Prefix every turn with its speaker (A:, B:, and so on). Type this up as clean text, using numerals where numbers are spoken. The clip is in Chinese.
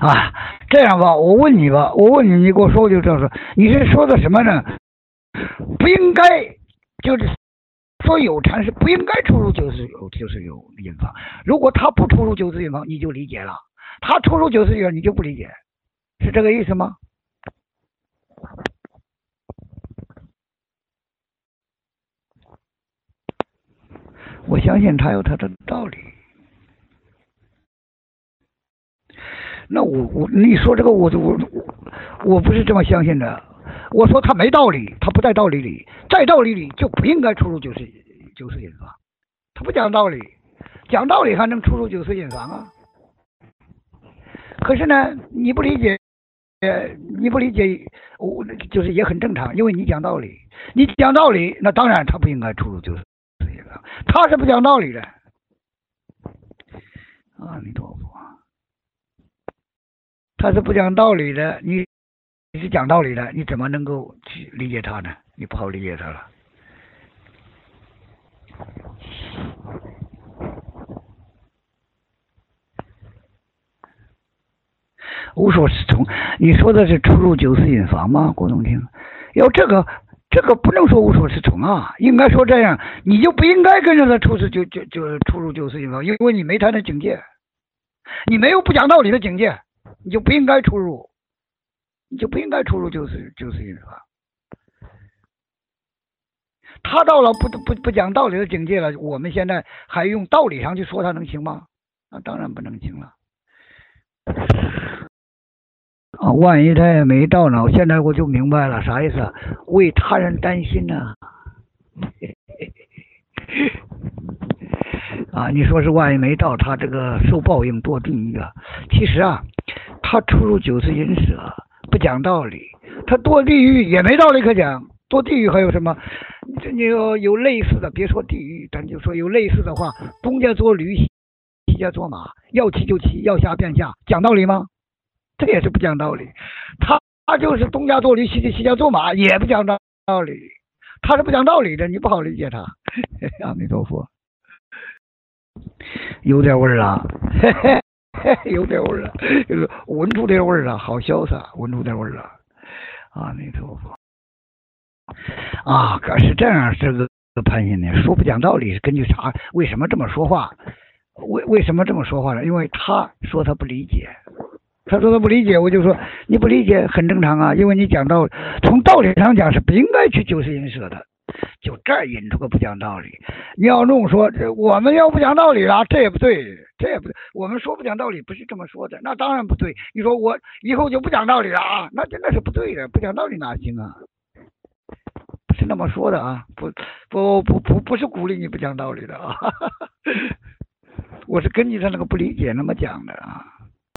A: 啊，这样吧，我问你吧，你给我说就这样说，你是说的什么呢？不应该，就是说有禅是不应该出入九十因方。如果他不出入九十因方，你就理解了；他出入九十因方，你就不理解，是这个意思吗？我相信他有他的道理。那你说这个我不是这么相信的。我说他没道理，他不在道理里，在道理里就不应该出入九十因方。他不讲道理，讲道理还能出入九十因方啊？可是呢，你不理解，我就是也很正常，因为你讲道理，那当然他不应该出入九十因方，他是不讲道理的。阿弥陀佛。他是不讲道理的，你是讲道理的，你怎么能够去理解他呢？你不好理解他了。无所适从，你说的是出入九十因房吗？郭宗听，要这个不能说无所适从啊，应该说这样，你就不应该跟着他出入九十因房，因为你没他的境界，你没有不讲道理的境界。你就不应该出入，九十因法。他到了不讲道理的境界了，我们现在还用道理上去说他能行吗？那当然不能行了。啊，万一他也没到呢，现在我就明白了，啥意思？为他人担心呢。啊，你说是万一没到，他这个受报应堕地狱啊。其实啊，他出入九十因舍，不讲道理，他堕地狱也没道理可讲。堕地狱还有什么？你有类似的，别说地狱，咱就说有类似的话，东家做驴，西家做马，要骑就骑，要下便下，讲道理吗？这也是不讲道理。他就是东家做驴，西家做马，也不讲道理。他是不讲道理的，你不好理解他。阿弥陀佛。有点味儿了，有点味儿了，闻出点味儿了，好潇洒，闻出点味儿了。阿弥陀佛。啊，可是这样，这个潘先生说不讲道理是根据啥？为什么这么说话？为什么这么说话呢？因为他说他不理解，我就说你不理解很正常啊，因为你讲道理，从道理上讲是不应该去九十因舍的。就这儿引出个不讲道理，你要弄说我们要不讲道理了，这也不对。我们说不讲道理不是这么说的，那当然不对。你说我以后就不讲道理了啊，那真的是不对的，不讲道理哪行啊？不是那么说的啊，不是鼓励你不讲道理的啊，我是根据他那个不理解那么讲的啊。